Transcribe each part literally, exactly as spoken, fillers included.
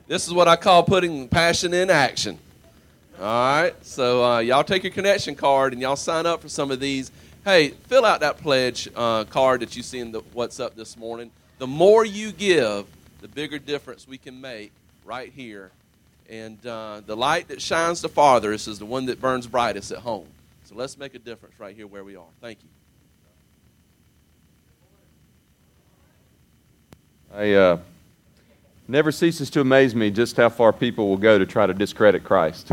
This is what I call putting passion in action. All right, so uh, y'all take your connection card and y'all sign up for some of these. Hey, fill out that pledge uh, card that you see in the What's Up this morning. The more you give, the bigger difference we can make right here. And uh, the light that shines the farthest is the one that burns brightest at home. So let's make a difference right here where we are. Thank you. I uh, never ceases to amaze me just how far people will go to try to discredit Christ.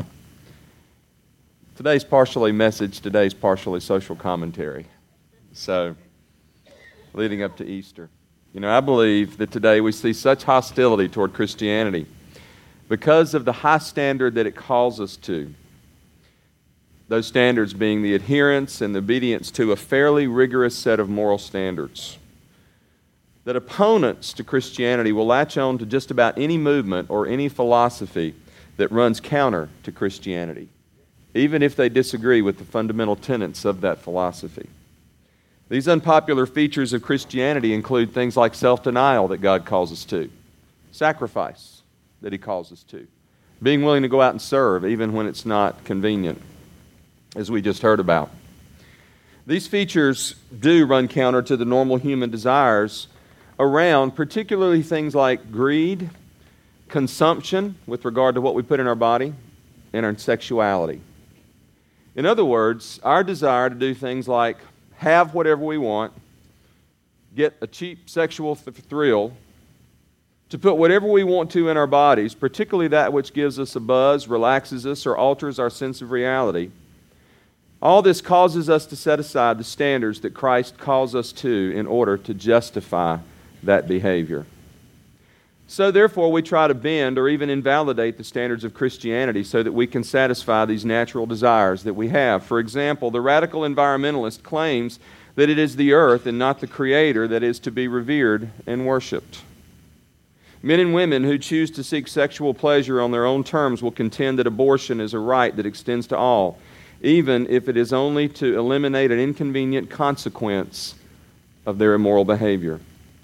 Today's partially message, today's partially social commentary. So, leading up to Easter. You know, I believe that today we see such hostility toward Christianity because of the high standard that it calls us to. Those standards being the adherence and the obedience to a fairly rigorous set of moral standards. That opponents to Christianity will latch on to just about any movement or any philosophy that runs counter to Christianity, even if they disagree with the fundamental tenets of that philosophy. These unpopular features of Christianity include things like self-denial that God calls us to, sacrifice that He calls us to, being willing to go out and serve even when it's not convenient, as we just heard about. These features do run counter to the normal human desires around particularly things like greed, consumption with regard to what we put in our body, and our sexuality. In other words, our desire to do things like have whatever we want, get a cheap sexual th- thrill, to put whatever we want to in our bodies, particularly that which gives us a buzz, relaxes us, or alters our sense of reality. All this causes us to set aside the standards that Christ calls us to in order to justify that behavior. So therefore, we try to bend or even invalidate the standards of Christianity so that we can satisfy these natural desires that we have. For example, the radical environmentalist claims that it is the earth and not the Creator that is to be revered and worshipped. Men and women who choose to seek sexual pleasure on their own terms will contend that abortion is a right that extends to all, even if it is only to eliminate an inconvenient consequence of their immoral behavior.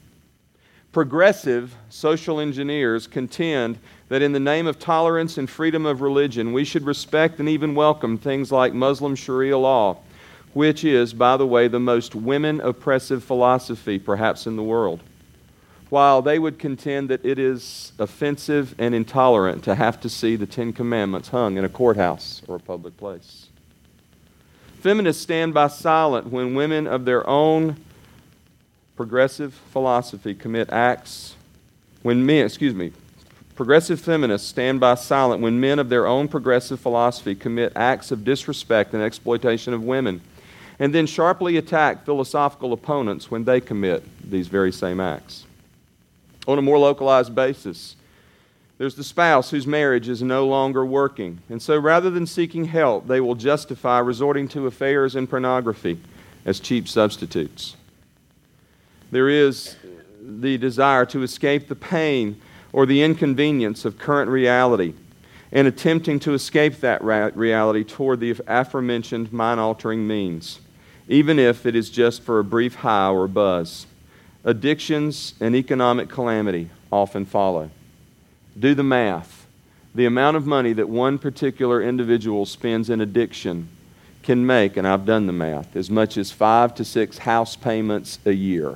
Progressive social engineers contend that in the name of tolerance and freedom of religion, we should respect and even welcome things like Muslim Sharia law, which is, by the way, the most women-oppressive philosophy perhaps in the world, while they would contend that it is offensive and intolerant to have to see the Ten Commandments hung in a courthouse or a public place. Feminists stand by silent when women of their own progressive philosophy commit acts, when men, excuse me, progressive feminists stand by silent when men of their own progressive philosophy commit acts of disrespect and exploitation of women, and then sharply attack philosophical opponents when they commit these very same acts. On a more localized basis, there's the spouse whose marriage is no longer working, and so rather than seeking help, they will justify resorting to affairs and pornography as cheap substitutes. There is the desire to escape the pain or the inconvenience of current reality and attempting to escape that reality toward the aforementioned mind-altering means, even if it is just for a brief high or buzz. Addictions and economic calamity often follow. Do the math. The amount of money that one particular individual spends in addiction can make, and I've done the math, as much as five to six house payments a year.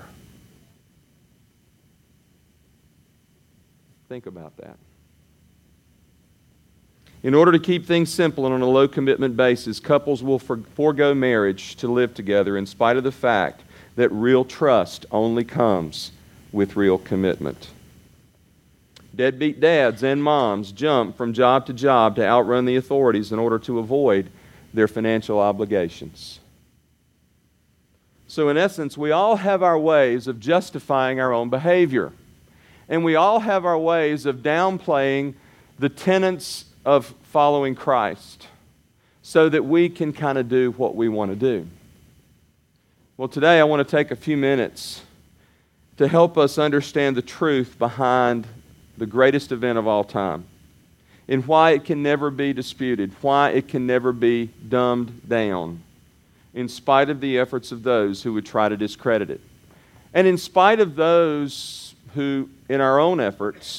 Think about that. In order to keep things simple and on a low commitment basis, couples will forego marriage to live together in spite of the fact that real trust only comes with real commitment. Deadbeat dads and moms jump from job to job to outrun the authorities in order to avoid their financial obligations. So in essence, we all have our ways of justifying our own behavior. And we all have our ways of downplaying the tenets of following Christ so that we can kind of do what we want to do. Well, today I want to take a few minutes to help us understand the truth behind the greatest event of all time and why it can never be disputed, why it can never be dumbed down, in spite of the efforts of those who would try to discredit it. And in spite of those who, in our own efforts,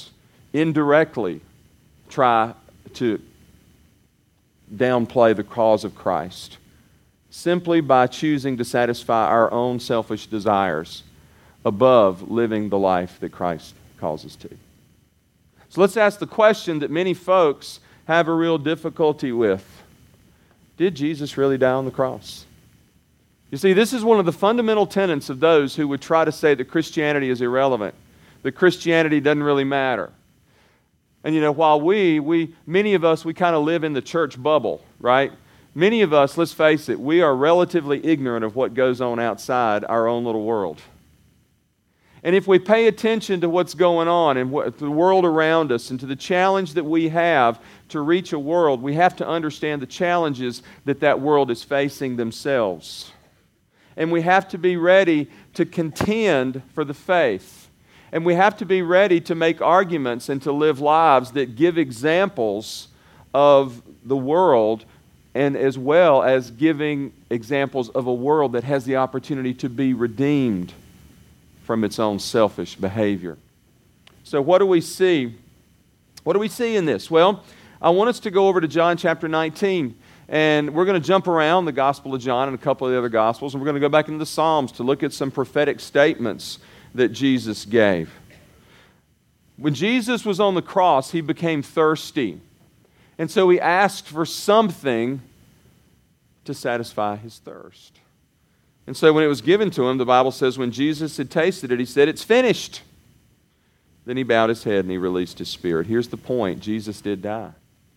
indirectly try to downplay the cause of Christ simply by choosing to satisfy our own selfish desires above living the life that Christ calls us to. So let's ask the question that many folks have a real difficulty with. Did Jesus really die on the cross? You see, this is one of the fundamental tenets of those who would try to say that Christianity is irrelevant, that Christianity doesn't really matter. And you know, while we, we many of us, we kind of live in the church bubble, right? Many of us, let's face it, we are relatively ignorant of what goes on outside our own little world. And if we pay attention to what's going on and what, the world around us and to the challenge that we have to reach a world, we have to understand the challenges that that world is facing themselves. And we have to be ready to contend for the faith. And we have to be ready to make arguments and to live lives that give examples of the world, and as well as giving examples of a world that has the opportunity to be redeemed from its own selfish behavior. So what do we see? What do we see in this? Well, I want us to go over to John chapter nineteen, and we're going to jump around the Gospel of John and a couple of the other Gospels, and we're going to go back into the Psalms to look at some prophetic statements that Jesus gave. When Jesus was on the cross, he became thirsty, and so he asked for something to satisfy his thirst. And so when it was given to him, the Bible says when Jesus had tasted it, he said, "It's finished." Then he bowed his head and he released his spirit. Here's the point. Jesus did die.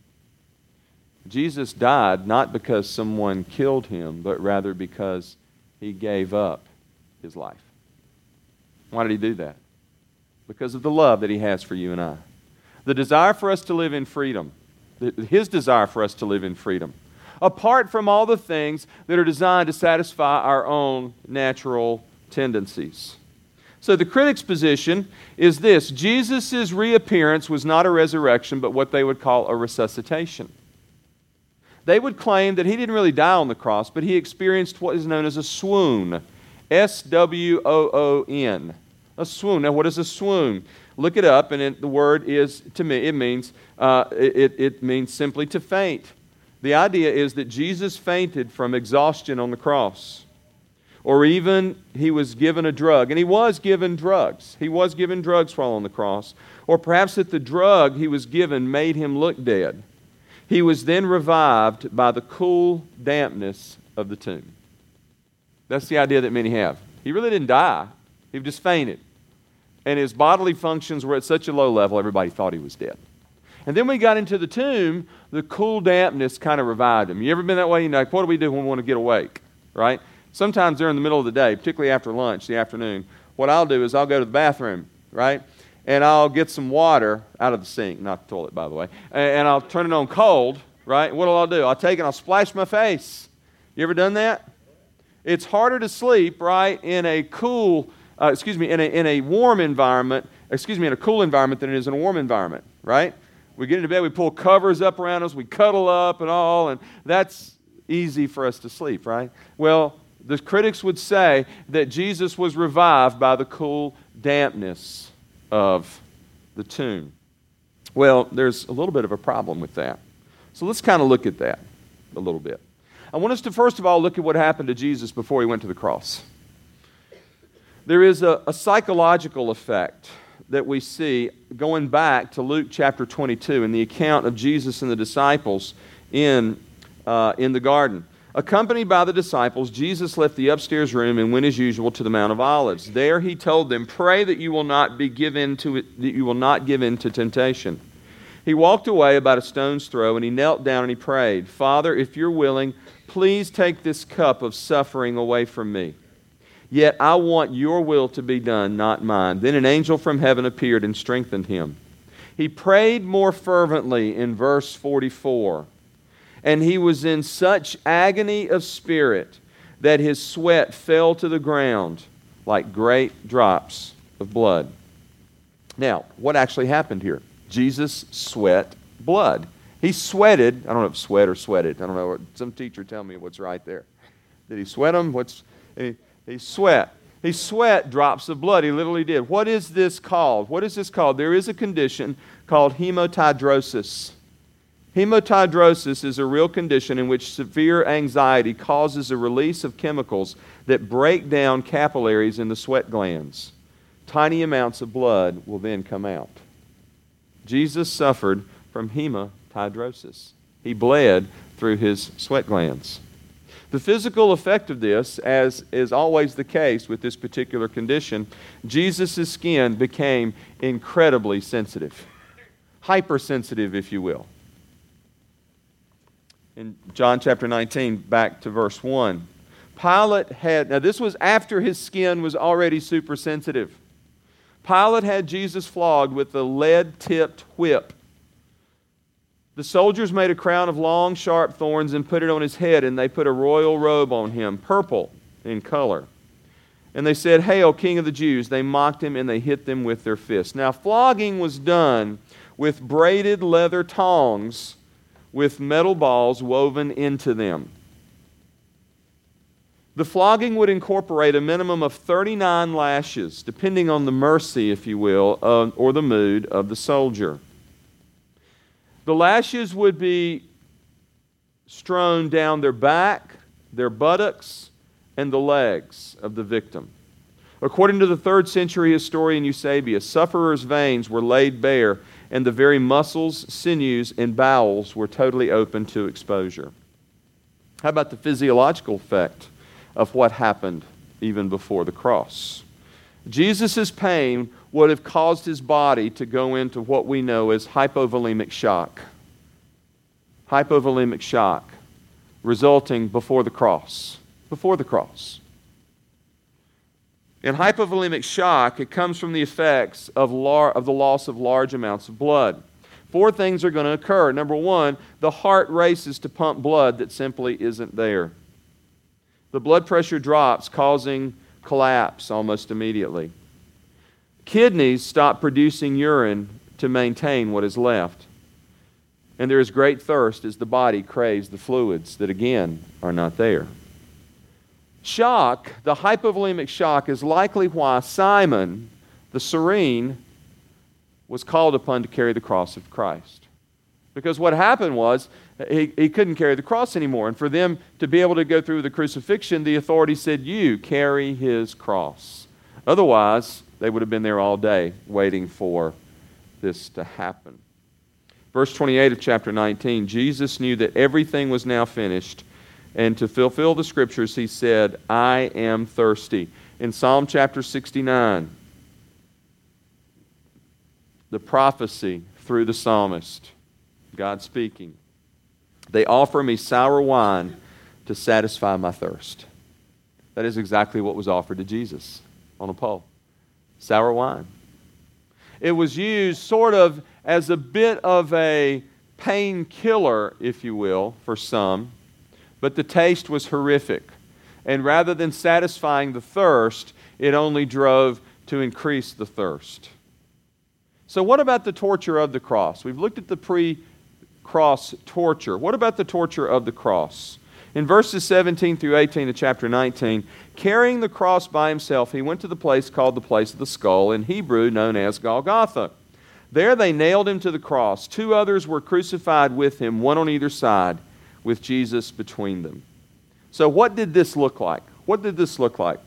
Jesus died not because someone killed him, but rather because he gave up his life. Why did he do that? Because of the love that he has for you and I. The desire for us to live in freedom. His desire for us to live in freedom. Apart from all the things that are designed to satisfy our own natural tendencies. So the critic's position is this: Jesus' reappearance was not a resurrection, but what they would call a resuscitation. They would claim that he didn't really die on the cross, but he experienced what is known as a swoon. S W O O N. A swoon. Now, what is a swoon? Look it up, and it, the word is, to me, it means, uh, it, it means simply to faint. The idea is that Jesus fainted from exhaustion on the cross. Or even he was given a drug. And he was given drugs. He was given drugs while on the cross. Or perhaps that the drug he was given made him look dead. He was then revived by the cool dampness of the tomb. That's the idea that many have. He really didn't die. He just fainted. And his bodily functions were at such a low level, everybody thought he was dead. And then when he got into the tomb, the cool dampness kind of revived him. You ever been that way? You know, like, what do we do when we want to get awake, right? Sometimes during the middle of the day, particularly after lunch, the afternoon, what I'll do is I'll go to the bathroom, right? And I'll get some water out of the sink, not the toilet, by the way, and I'll turn it on cold, right? What will I do? I'll take it and I'll splash my face. You ever done that? It's harder to sleep, right, in a cool, uh, excuse me, in a, in a warm environment, excuse me, in a cool environment than it is in a warm environment, right? We get into bed, we pull covers up around us, we cuddle up and all, and that's easy for us to sleep, right? Well, the critics would say that Jesus was revived by the cool dampness of the tomb. Well, there's a little bit of a problem with that. So let's kind of look at that a little bit. I want us to first of all look at what happened to Jesus before he went to the cross. There is a, a psychological effect that we see going back to Luke chapter twenty-two in the account of Jesus and the disciples in, uh, in the garden. Accompanied by the disciples, Jesus left the upstairs room and went as usual to the Mount of Olives. There he told them, "Pray that you will not be given to it, that you will not give in to temptation." He walked away about a stone's throw and he knelt down and he prayed, "Father, if you're willing, please take this cup of suffering away from me. Yet I want your will to be done, not mine." Then an angel from heaven appeared and strengthened him. He prayed more fervently in verse forty-four. And he was in such agony of spirit that his sweat fell to the ground like great drops of blood. Now, what actually happened here? Jesus sweat blood. He sweated. I don't know if sweat or sweated. I don't know. Some teacher tell me what's right there. Did he sweat them? What's he, he sweat. He sweat drops of blood. He literally did. What is this called? What is this called? There is a condition called hemotidrosis. Hemotidrosis is a real condition in which severe anxiety causes a release of chemicals that break down capillaries in the sweat glands. Tiny amounts of blood will then come out. Jesus suffered from hemotidrosis. He bled through his sweat glands. The physical effect of this, as is always the case with this particular condition, Jesus' skin became incredibly sensitive. Hypersensitive, if you will. In John chapter nineteen, back to verse one. Pilate had, now this was after his skin was already super sensitive. Pilate had Jesus flogged with a lead-tipped whip. The soldiers made a crown of long, sharp thorns and put it on his head, and they put a royal robe on him, purple in color. And they said, "Hail, King of the Jews." They mocked him, and they hit them with their fists. Now, flogging was done with braided leather tongs with metal balls woven into them. The flogging would incorporate a minimum of thirty-nine lashes, depending on the mercy, if you will, uh, or the mood of the soldier. The lashes would be strewn down their back, their buttocks, and the legs of the victim. According to the third century historian Eusebius, sufferers' veins were laid bare, and the very muscles, sinews, and bowels were totally open to exposure. How about the physiological effect of what happened even before the cross? Jesus' pain would have caused his body to go into what we know as hypovolemic shock. Hypovolemic shock, resulting before the cross. Before the cross. In hypovolemic shock, it comes from the effects of, lar- of the loss of large amounts of blood. Four things are going to occur. Number one, the heart races to pump blood that simply isn't there. The blood pressure drops, causing collapse almost immediately. Kidneys stop producing urine to maintain what is left. And there is great thirst as the body craves the fluids that again are not there. Shock, the hypovolemic shock, is likely why Simon, the Cyrene, was called upon to carry the cross of Christ. Because what happened was, he, he couldn't carry the cross anymore. And for them to be able to go through the crucifixion, the authority said, "You carry his cross." Otherwise, they would have been there all day waiting for this to happen. Verse twenty-eight of chapter nineteen, Jesus knew that everything was now finished. And to fulfill the Scriptures, he said, "I am thirsty." In Psalm chapter sixty-nine, the prophecy through the psalmist, God speaking, "They offer me sour wine to satisfy my thirst." That is exactly what was offered to Jesus on a pole. Sour wine. It was used sort of as a bit of a painkiller, if you will, for some, but the taste was horrific. And rather than satisfying the thirst, it only drove to increase the thirst. So what about the torture of the cross? We've looked at the pre-cross torture. What about the torture of the cross? In verses seventeen through eighteen of chapter nineteen, carrying the cross by himself, he went to the place called the place of the skull, in Hebrew known as Golgotha. There they nailed him to the cross. Two others were crucified with him, one on either side, with Jesus between them. So what did this look like? What did this look like?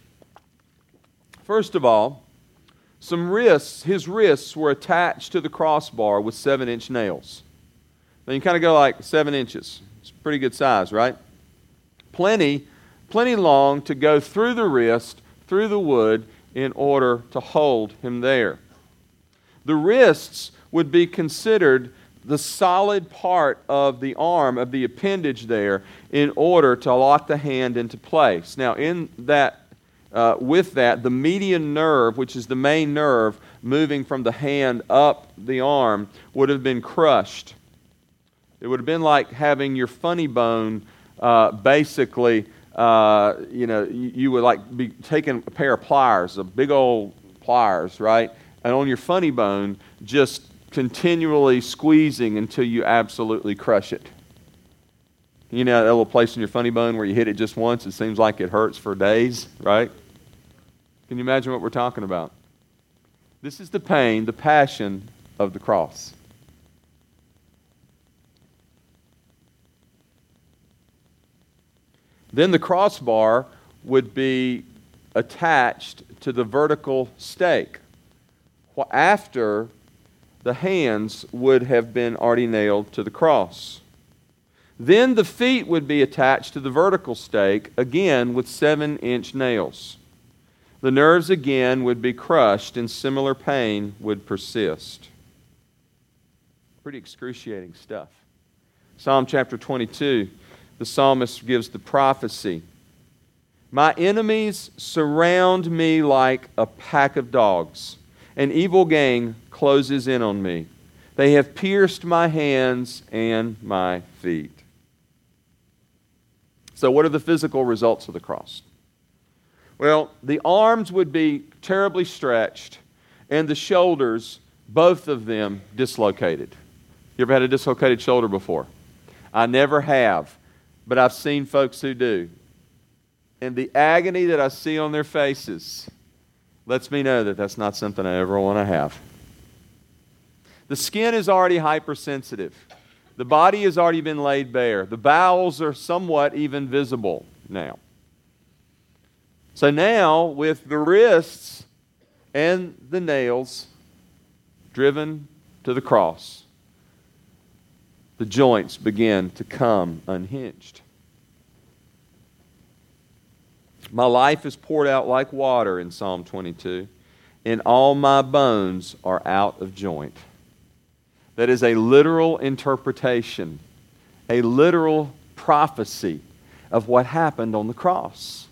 First of all, some wrists, his wrists were attached to the crossbar with seven-inch nails. Now you kind of go like seven inches. It's pretty good size, right? Plenty, plenty long to go through the wrist, through the wood, in order to hold him there. The wrists would be considered the solid part of the arm, of the appendage there, in order to lock the hand into place. Now, in that, uh, with that, the median nerve, which is the main nerve moving from the hand up the arm, would have been crushed. It would have been like having your funny bone, uh, basically, uh, you know, you, you would like be taking a pair of pliers, a big old pliers, right? And on your funny bone, just continually squeezing until you absolutely crush it. You know that little place in your funny bone where you hit it just once, it seems like it hurts for days, right? Can you imagine what we're talking about? This is the pain, the passion of the cross. Then the crossbar would be attached to the vertical stake after the hands would have been already nailed to the cross. Then the feet would be attached to the vertical stake, again with seven-inch nails. The nerves again would be crushed and similar pain would persist. Pretty excruciating stuff. Psalm chapter twenty-two, the psalmist gives the prophecy. My enemies surround me like a pack of dogs. An evil gang closes in on me. They have pierced my hands and my feet. So what are the physical results of the cross? Well, the arms would be terribly stretched and the shoulders, both of them, dislocated. You ever had a dislocated shoulder before? I never have, but I've seen folks who do. And the agony that I see on their faces lets me know that that's not something I ever want to have. The skin is already hypersensitive. The body has already been laid bare. The bowels are somewhat even visible now. So now, with the wrists and the nails driven to the cross, the joints begin to come unhinged. My life is poured out like water in Psalm twenty-two, and all my bones are out of joint. That is a literal interpretation, a literal prophecy of what happened on the cross.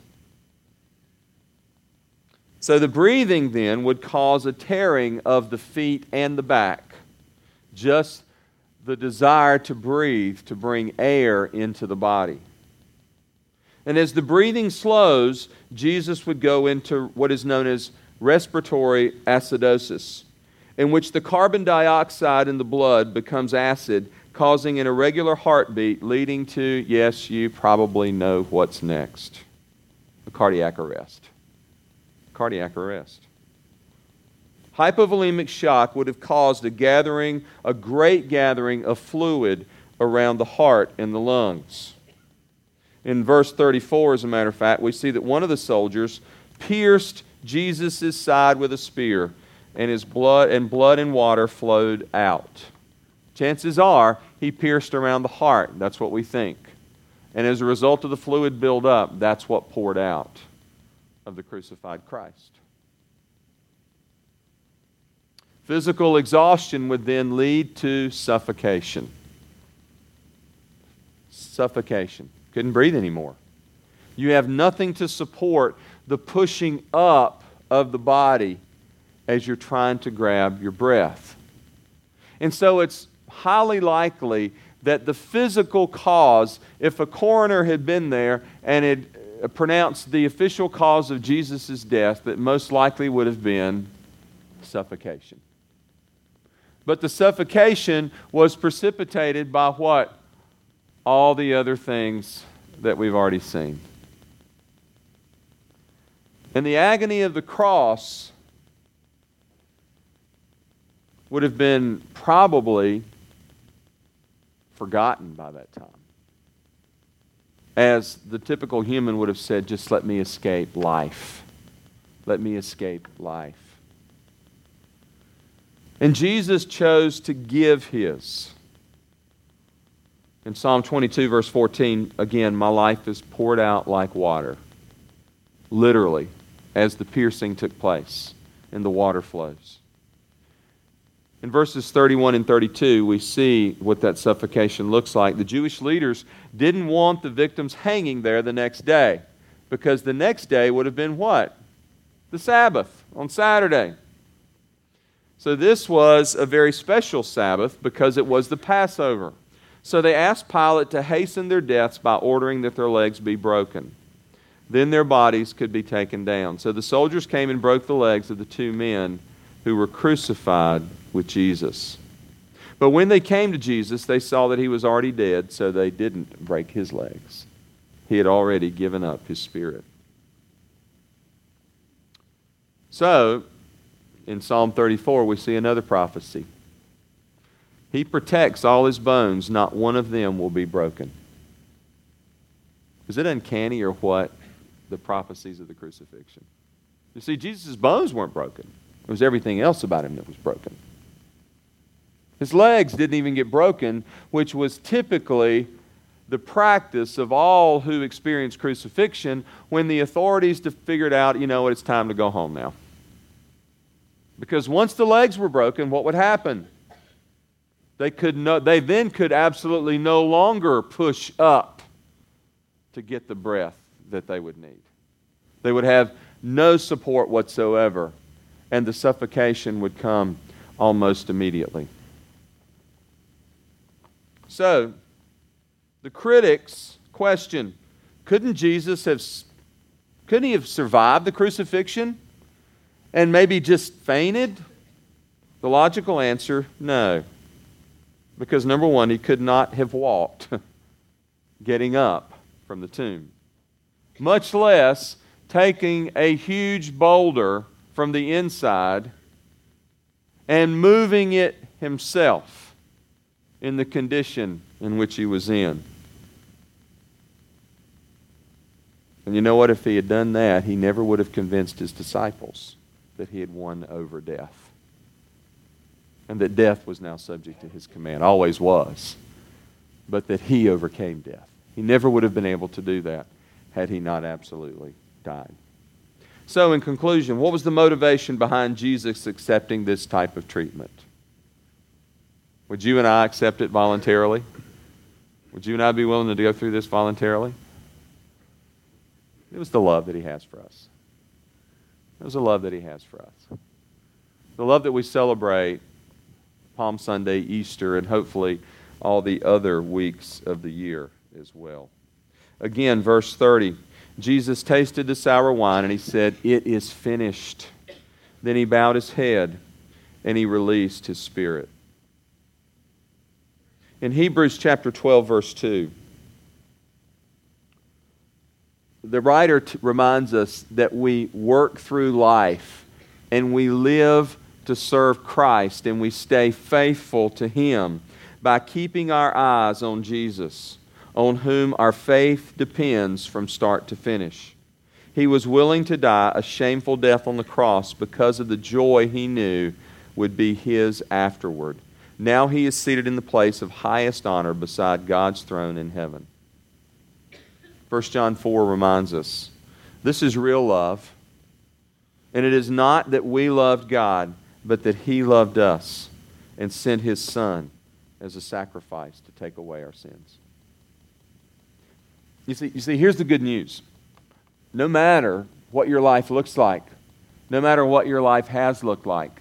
So the breathing then would cause a tearing of the feet and the back. Just the desire to breathe, to bring air into the body. And as the breathing slows, Jesus would go into what is known as respiratory acidosis, in which the carbon dioxide in the blood becomes acid, causing an irregular heartbeat, leading to, yes, you probably know what's next, a cardiac arrest. Cardiac arrest. Hypovolemic shock would have caused a gathering, a great gathering of fluid around the heart and the lungs. In verse thirty-four, as a matter of fact, we see that one of the soldiers pierced Jesus' side with a spear, and his blood and blood and water flowed out. Chances are he pierced around the heart. That's what we think. And as a result of the fluid buildup, that's what poured out of the crucified Christ. Physical exhaustion would then lead to suffocation. Suffocation. Couldn't breathe anymore. You have nothing to support the pushing up of the body as you're trying to grab your breath. And so it's highly likely that the physical cause, if a coroner had been there and had pronounced the official cause of Jesus' death, that most likely would have been suffocation. But the suffocation was precipitated by what? All the other things that we've already seen. And the agony of the cross would have been probably forgotten by that time. As the typical human would have said, just let me escape life. Let me escape life. And Jesus chose to give His. In Psalm twenty-two, verse fourteen, again, my life is poured out like water. Literally, as the piercing took place and the water flows. In verses thirty-one and thirty-two, we see what that suffocation looks like. The Jewish leaders didn't want the victims hanging there the next day, because the next day would have been what? The Sabbath, on Saturday. So this was a very special Sabbath because it was the Passover. So they asked Pilate to hasten their deaths by ordering that their legs be broken. Then their bodies could be taken down. So the soldiers came and broke the legs of the two men who were crucified with Jesus. But when they came to Jesus, they saw that He was already dead, so they didn't break His legs. He had already given up His spirit. So, in Psalm thirty-four, we see another prophecy. He protects all his bones. Not one of them will be broken. Is it uncanny or what? The prophecies of the crucifixion. You see, Jesus' bones weren't broken. It was everything else about him that was broken. His legs didn't even get broken, which was typically the practice of all who experienced crucifixion when the authorities figured out, you know what, it's time to go home now. Because once the legs were broken, what would happen? They could no, they then could absolutely no longer push up to get the breath that they would need. They would have no support whatsoever, and the suffocation would come almost immediately. So, the critics question, couldn't Jesus have, couldn't he have survived the crucifixion and maybe just fainted? The logical answer, no. Because number one, he could not have walked getting up from the tomb. Much less taking a huge boulder from the inside and moving it himself in the condition in which he was in. And you know what? If he had done that, he never would have convinced his disciples that he had won over death. And that death was now subject to his command. Always was. But that he overcame death. He never would have been able to do that had he not absolutely died. So in conclusion, what was the motivation behind Jesus accepting this type of treatment? Would you and I accept it voluntarily? Would you and I be willing to go through this voluntarily? It was the love that he has for us. It was the love that he has for us. The love that we celebrate Palm Sunday, Easter, and hopefully all the other weeks of the year as well. Again, verse thirty, Jesus tasted the sour wine and he said, "It is finished." Then he bowed his head and he released his spirit. In Hebrews chapter twelve, verse two, the writer t- reminds us that we work through life and we live to serve Christ and we stay faithful to Him by keeping our eyes on Jesus, on whom our faith depends from start to finish. He was willing to die a shameful death on the cross because of the joy He knew would be His afterward. Now He is seated in the place of highest honor beside God's throne in heaven. First John four reminds us, this is real love. And it is not that we loved God, but that He loved us and sent His Son as a sacrifice to take away our sins. You see, you see, here's the good news. No matter what your life looks like, no matter what your life has looked like,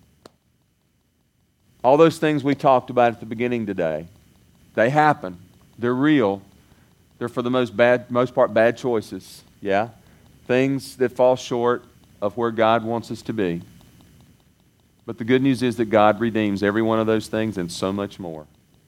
all those things we talked about at the beginning today, they happen. They're real. They're for the most bad, most part bad choices. Yeah? Things that fall short of where God wants us to be. But the good news is that God redeems every one of those things and so much more.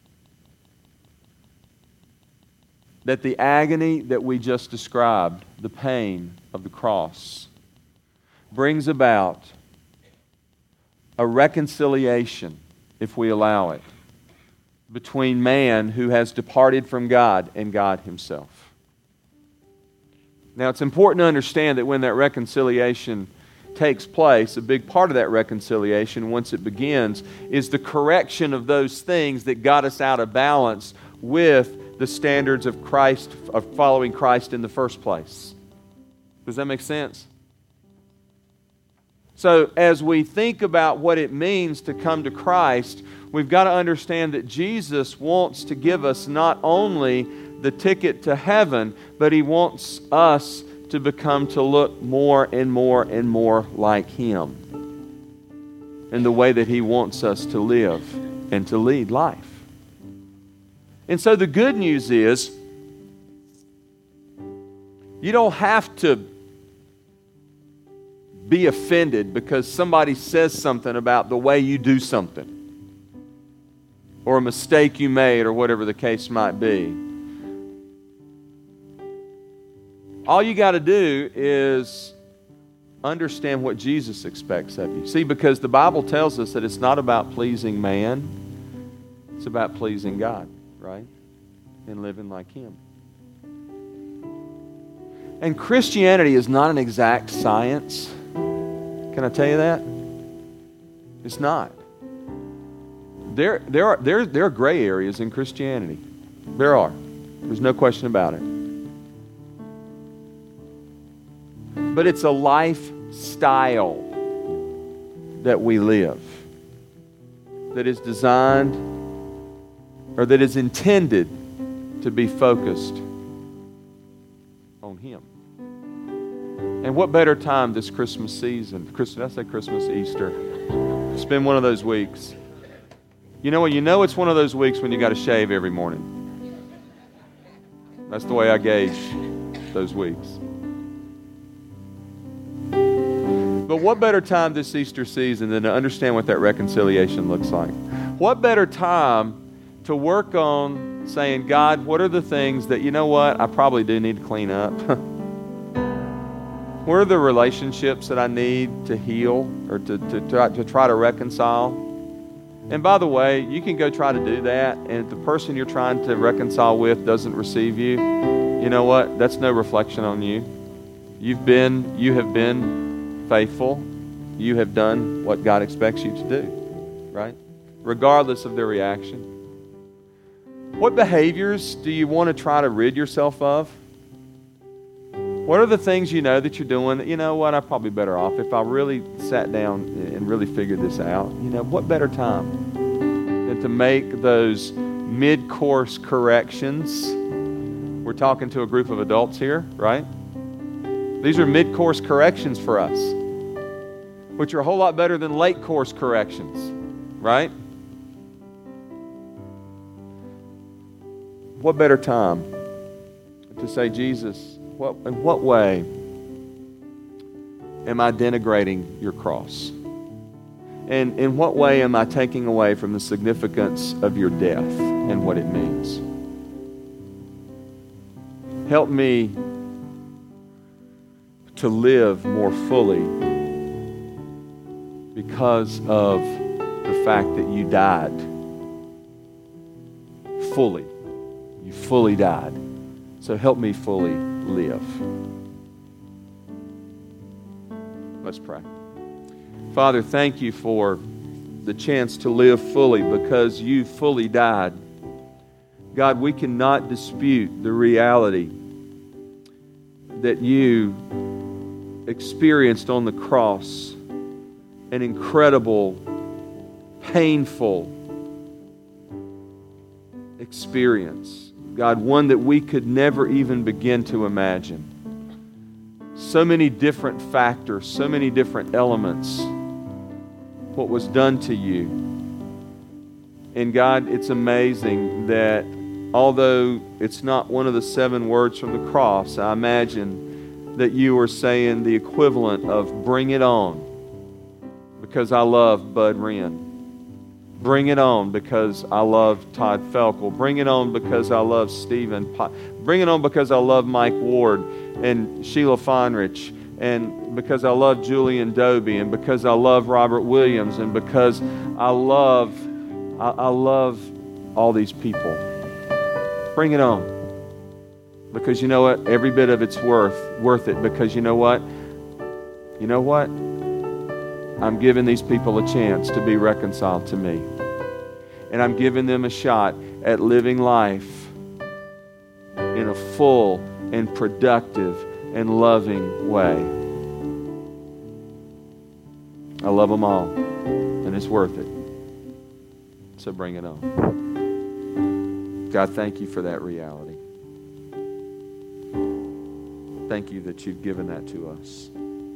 That the agony that we just described, the pain of the cross, brings about a reconciliation, if we allow it, between man who has departed from God and God Himself. Now, it's important to understand that when that reconciliation takes place, a big part of that reconciliation, once it begins, is the correction of those things that got us out of balance with the standards of Christ, of following Christ in the first place. Does that make sense? So, as we think about what it means to come to Christ, we've got to understand that Jesus wants to give us not only the ticket to heaven, but He wants us to become to look more and more and more like Him in the way that He wants us to live and to lead life. And so the good news is you don't have to be offended because somebody says something about the way you do something or a mistake you made or whatever the case might be. All you got to do is understand what Jesus expects of you. See, because the Bible tells us that it's not about pleasing man. It's about pleasing God, right? And living like Him. And Christianity is not an exact science. Can I tell you that? It's not. There, there are, there, there are gray areas in Christianity. There are. There's no question about it. But it's a lifestyle that we live that is designed or that is intended to be focused on Him. And what better time this Christmas season? Christmas, did I say Christmas, Easter? Spend one of those weeks. You know what? You know it's one of those weeks when you got to shave every morning. That's the way I gauge those weeks. But what better time this Easter season than to understand what that reconciliation looks like? What better time to work on saying, God, what are the things that, you know what, I probably do need to clean up? What are the relationships that I need to heal or to, to, to, to try to reconcile? And by the way, you can go try to do that, and if the person you're trying to reconcile with doesn't receive you, you know what? That's no reflection on you. You've been, you have been faithful. You have done what God expects you to do, right? Regardless of their reaction. What behaviors do you want to try to rid yourself of? What are the things you know that you're doing that, you know what, I'm probably better off if I really sat down and really figured this out. You know, what better time than to make those mid-course corrections? We're talking to a group of adults here, right? These are mid-course corrections for us, which are a whole lot better than late-course corrections, right? What better time to say, Jesus, what, in what way am I denigrating your cross? And in what way am I taking away from the significance of your death and what it means? Help me to live more fully because of the fact that you died fully. You fully died. So help me fully live. Let's pray. Father, thank you for the chance to live fully because you fully died. God, we cannot dispute the reality that you experienced on the cross an incredible, painful experience. God, one that we could never even begin to imagine. So many different factors, so many different elements, what was done to you. And God, it's amazing that although it's not one of the seven words from the cross, I imagine that you are saying the equivalent of bring it on because I love Bud Wren. Bring it on because I love Todd Felkel. Bring it on because I love Stephen. Bring it on because I love Mike Ward and Sheila Feinrich. And because I love Julian Dobie. And because I love Robert Williams. And because I love, I, I love all these people. Bring it on. Because you know what? Every bit of it's worth, worth it. Because you know what? You know what? I'm giving these people a chance to be reconciled to me. And I'm giving them a shot at living life in a full and productive and loving way. I love them all, and it's worth it. So bring it on. God, thank you for that reality. Thank you that you've given that to us.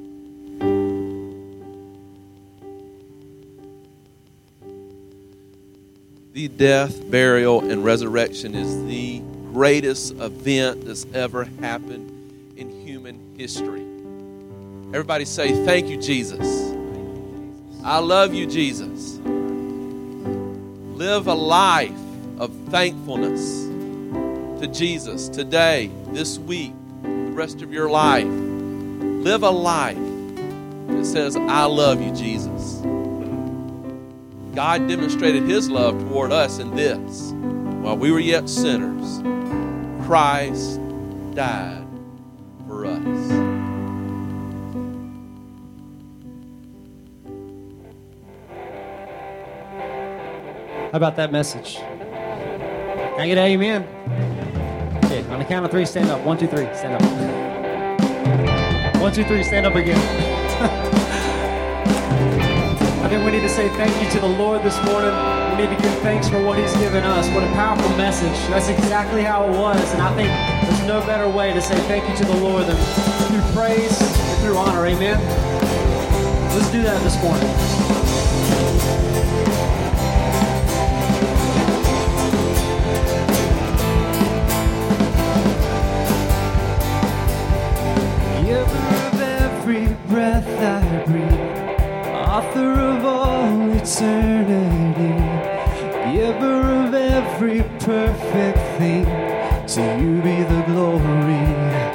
The death, burial, and resurrection is the greatest event that's ever happened in human history. Everybody say, thank you, Jesus. I love you, Jesus. Live a life of thankfulness to Jesus today, this week, the rest of your life. Live a life that says, I love you, Jesus. God demonstrated his love toward us in this. While we were yet sinners, Christ died for us. How about that message? Can I get an amen? Okay, on the count of three, stand up. One, two, three, stand up. One, two, three, stand up again. I think we need to say thank you to the Lord this morning. We need to give thanks for what he's given us. What a powerful message. That's exactly how it was. And I think there's no better way to say thank you to the Lord than through praise and through honor. Amen? Let's do that this morning. Breath I breathe, author of all eternity, giver of every perfect thing, to you be the glory,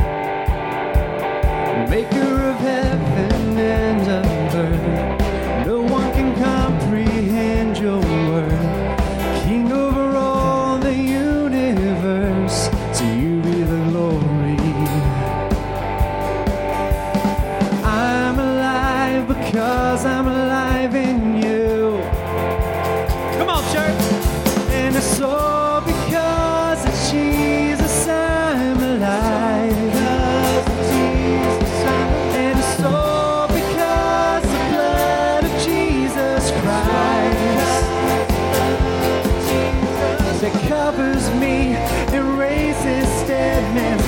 maker of heaven and of earth, no one can comprehend your word, king over all the universe, to you be the glory. Because I'm alive in you. Come on, church. And it's all because of Jesus I'm alive. And it's all because of the blood of Jesus Christ that covers me and raises dead man's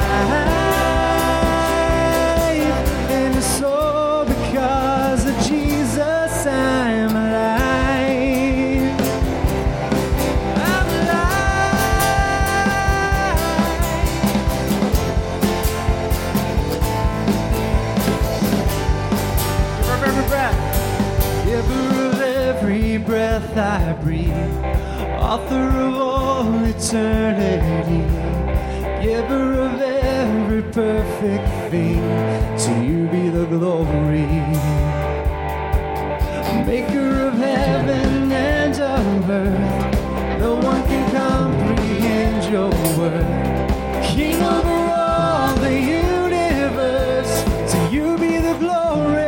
life. And it's all because of Jesus, I'm alive. I'm alive. Giver of every breath I breathe, author of all eternity, giver of every perfect thing, to you be the glory. Maker of heaven and of earth, no one can comprehend your word. King over all the universe, to you be the glory.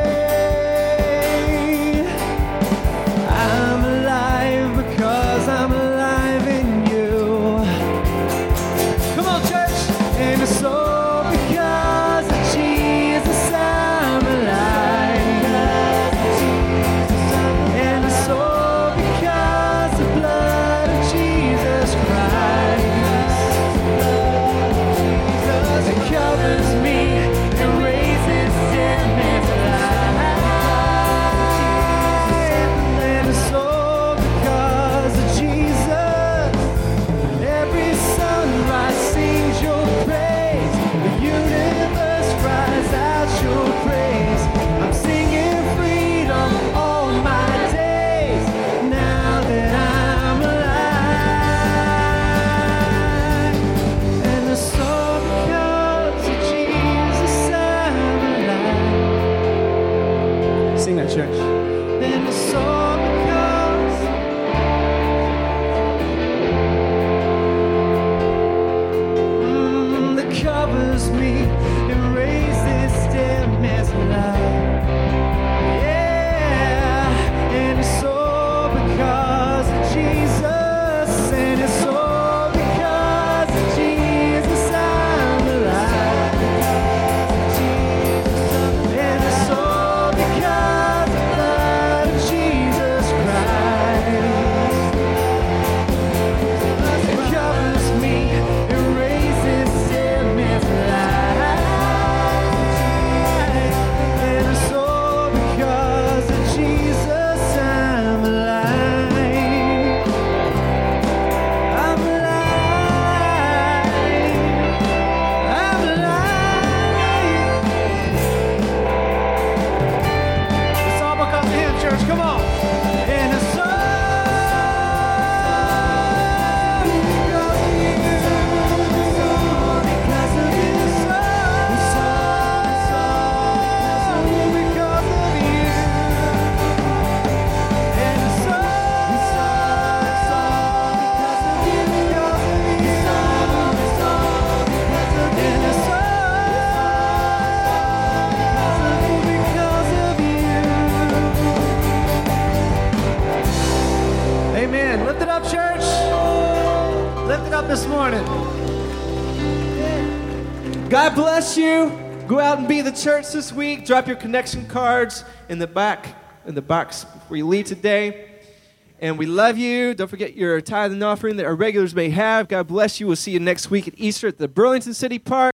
I'm alive because I'm alive in you. Come on, church. And it's all because of Jesus I'm alive. And it's all because the blood of Jesus Christ up this morning. God bless you. Go out and be the church this week. Drop your connection cards in the back, in the box where you leave today. And we love you. Don't forget your tithe and offering that our regulars may have. God bless you. We'll see you next week at Easter at the Burlington City Park.